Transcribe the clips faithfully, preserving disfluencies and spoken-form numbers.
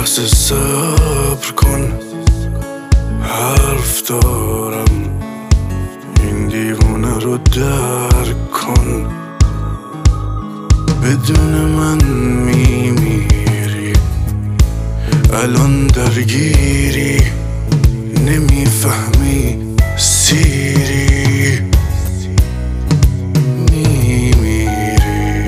لحظه صبر کن، حرف دارم، این دیوونه رو درک کن. بدون من میمیری، الان درگیری، نمیفهمی سیری، میمیری.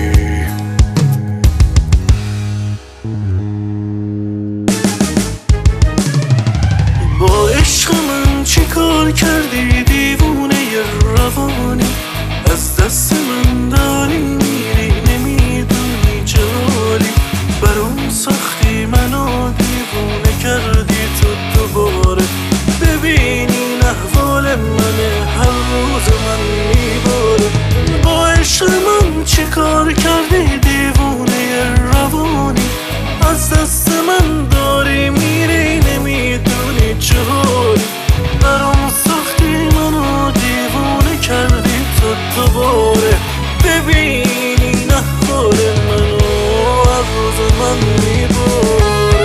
با عشق من چی کار کردی دیوونه روانی؟ از دست من داری میری، نمیدونی جالی. برام سختی منو دیوونه کردی تو دوباره. ببینین احوال منه، هر روز من میباره. با عشق من چی کار کردی دیوونه روانی؟ از دست من داری میری، نمیدونی جالی. برام سختی منو دیوونه کردی تو دوباره. ببینین احوال منو، هر روز من میباره.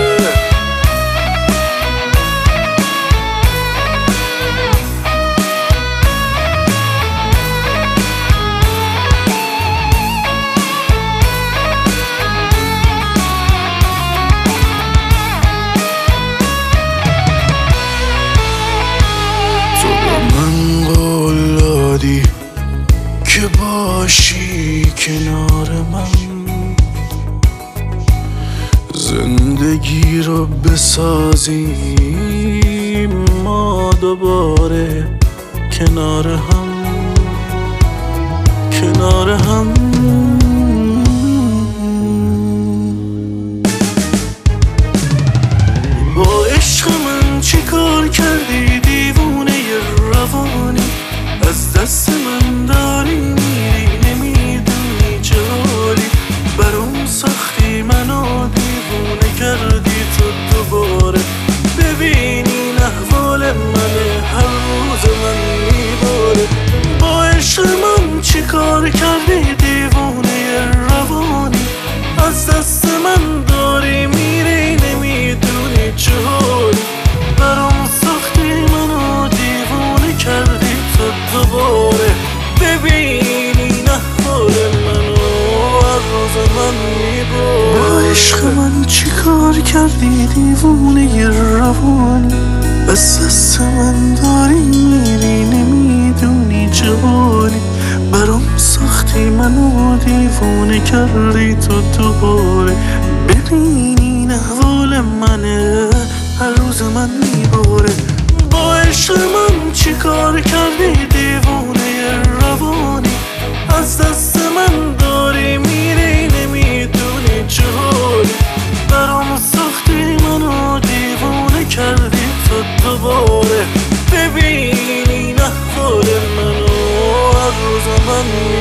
که باشی کنار من، زندگی رو بسازیم ما دوباره کنار هم، کنار هم. با عشق من چی کار کردی دیوونه روانی؟ از دست من داری میری، نمیدونی جالی. برام سختی منو دیوونه کردی تو دوباره. ببینین احوال منه، هر روز من میباره. با عشق من چی کار کردی دیوونه روانی؟ از دست من داری میری، نمیدونی جالی. برام سختی منو دیوونه کردی تو دوباره. ببینین احوال منو، هر روز من میباره. با عشق من چی کار کردی دیوونه روانی؟ از دست من داری میری، نمیدونی جوالی. برام سختی منو دیوونه کردی تو دوباره. ببینین احوال منه، هر روز من میباره. با عشق من چی کار کردی دیوونه روانی؟ از دست من داری میری، نمیدونی جالی. برام سختی منو دیوونه کردی تو دوباره. ببینین احوال منو، هر روز من